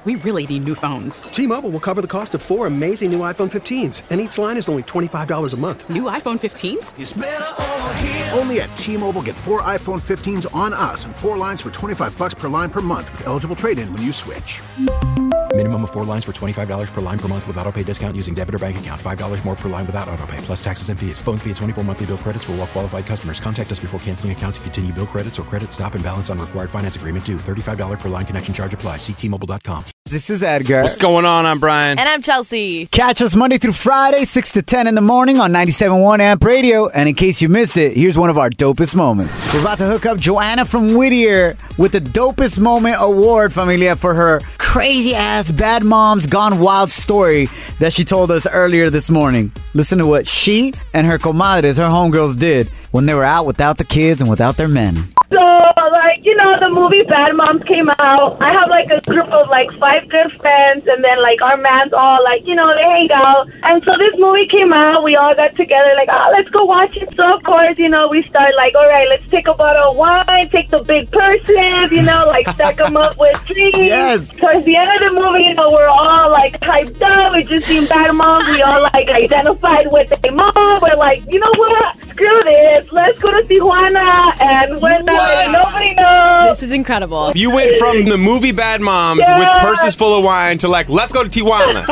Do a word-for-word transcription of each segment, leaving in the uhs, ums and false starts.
We really need new phones. T-Mobile will cover the cost of four amazing new iPhone fifteens, and each line is only twenty-five dollars a month. New iPhone fifteens? It's better over here. Only at T-Mobile, get four iPhone fifteens on us and four lines for twenty-five dollars per line per month with eligible trade-in when you switch. Minimum of four lines for twenty-five dollars per line per month with autopay discount using debit or bank account. five dollars more per line without autopay, plus taxes and fees. Phone fee at twenty-four monthly bill credits for well-qualified customers. Contact us before canceling account to continue bill credits or credit stop and balance on required finance agreement due. thirty-five dollars per line connection charge applies. See T Mobile dot com. This is Edgar. What's going on? I'm Brian. And I'm Chelsea. Catch us Monday through Friday, six to ten in the morning on ninety-seven point one A M P Radio. And in case you missed it, here's one of our dopest moments. We're about to hook up Joanna from Whittier with the Dopest Moment Award, familia, for her crazy-ass Bad Moms Gone Wild story that she told us earlier this morning. Listen to what she and her comadres, her homegirls, did when they were out without the kids and without their men. So, like, you know, the movie Bad Moms came out. I have, like, a group of, like, five good friends, and then, like, our mans all, like, you know, they hang out. And so this movie came out. We all got together, like, oh, let's go watch it. So, of course, you know, we start, like, all right, let's take a bottle of wine, take the big purses, you know, like, stack them up with drinks. Yes. Towards the end of the movie, you know, we're all, like, hyped up. We just seen Bad Moms. We all, like, identified with a mom. We're like, you know what? Screw this. Let's go to Tijuana. And we're not, nobody knows. This is incredible. You went from the movie Bad Moms Yeah. with purses full of wine to like, let's go to Tijuana.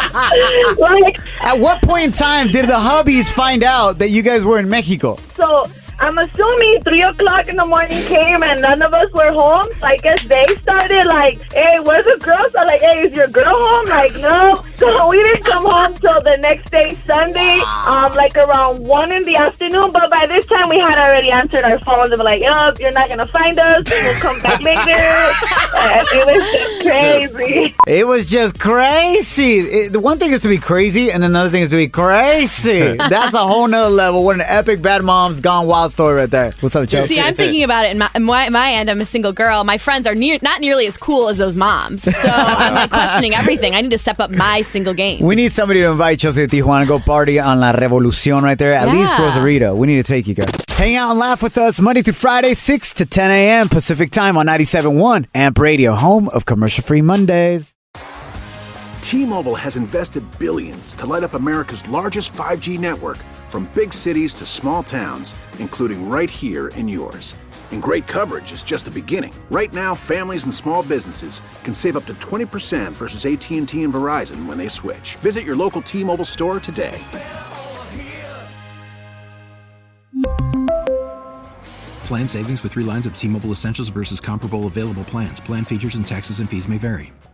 Like, At what point in time did the hubbies find out that you guys were in Mexico? so I'm assuming three o'clock in the morning came and none of us were home. So I guess they started like, hey, where's the girls? I'm like, hey, is your girl home? Like, no. So we didn't come home till the next day, Sunday, um, like around one in the afternoon. But by this time we had already answered our phones and were like, oh, you're not gonna find us. We'll come back later. And it was just crazy. It was just crazy. It, the one thing is to be crazy, and another thing is to be crazy. That's a whole nother level. What an epic Bad Moms Gone Wild story right there. What's up, Chelsea? See, I'm thinking about it in my, in my, my end. I'm a single girl. My friends are near, not nearly as cool as those moms. So I'm like questioning everything. I need to step up my single game. We need somebody to invite Chelsea to Tijuana. Go party on La Revolucion right there. At Yeah. least Rosarito. We need to take you guys. Hang out and laugh with us Monday through Friday, six to ten a.m. Pacific time on ninety-seven point one A M P Radio, home of commercial-free Mondays. T-Mobile has invested billions to light up America's largest five G network, from big cities to small towns, including right here in yours. And great coverage is just the beginning. Right now, families and small businesses can save up to twenty percent versus A T and T and Verizon when they switch. Visit your local T-Mobile store today. Plan savings with three lines of T-Mobile Essentials versus comparable available plans. Plan features and taxes and fees may vary.